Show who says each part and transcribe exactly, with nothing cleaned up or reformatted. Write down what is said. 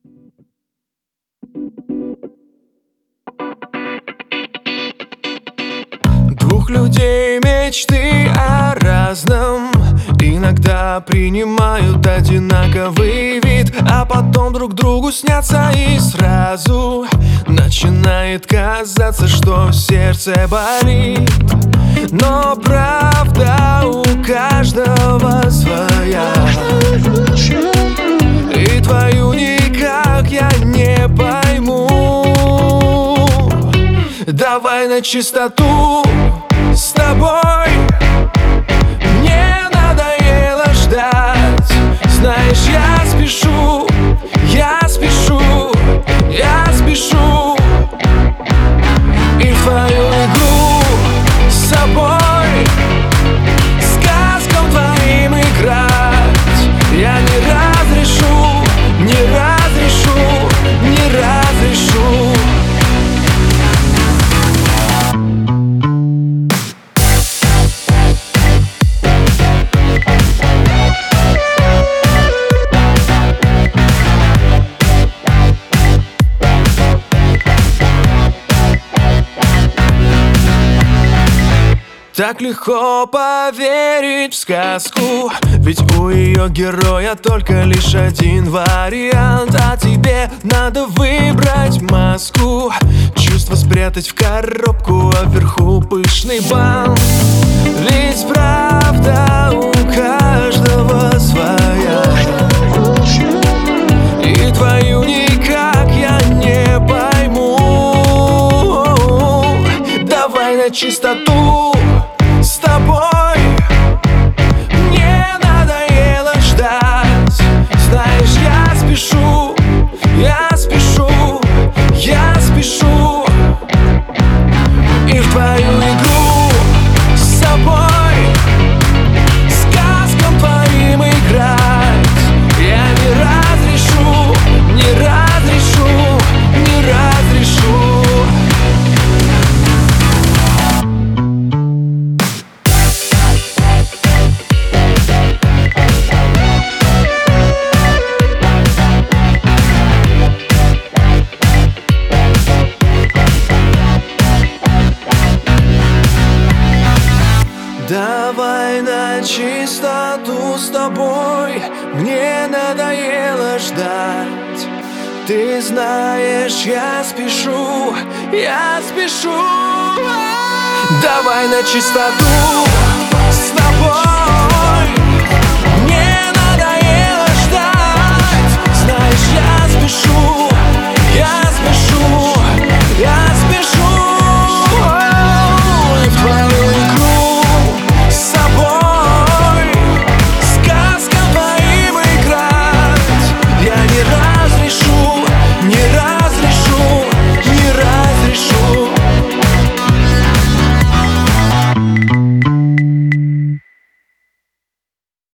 Speaker 1: Двух людей мечты о разном иногда принимают одинаковый вид, а потом друг другу снятся и сразу начинает казаться, что сердце болит. Но правда у каждого своя, и твою никак я не пойму. Давай на чистоту с тобой, мне надоело ждать. Знаешь, я спешу, я спешу, я спешу, и в твою игру с собой, сказкам твоим играть я не разрешу, не разрешу, не разрешу. Так легко поверить в сказку, ведь у ее героя только лишь один вариант. А тебе надо выбрать маску, чувства спрятать в коробку, а вверху пышный бант. Ведь правда у каждого своя, и твою никак я не пойму. Давай на чистоту с тобой, мне надоело ждать. Знаешь, я спешу, я спешу, я спешу, и в твою игру с собой, сказкам твоим играть я не разрешу, не разрешу, не разрешу. Давай на чистоту с тобой, мне надоело ждать. Ты знаешь, я спешу, я спешу. Давай на чистоту с тобой.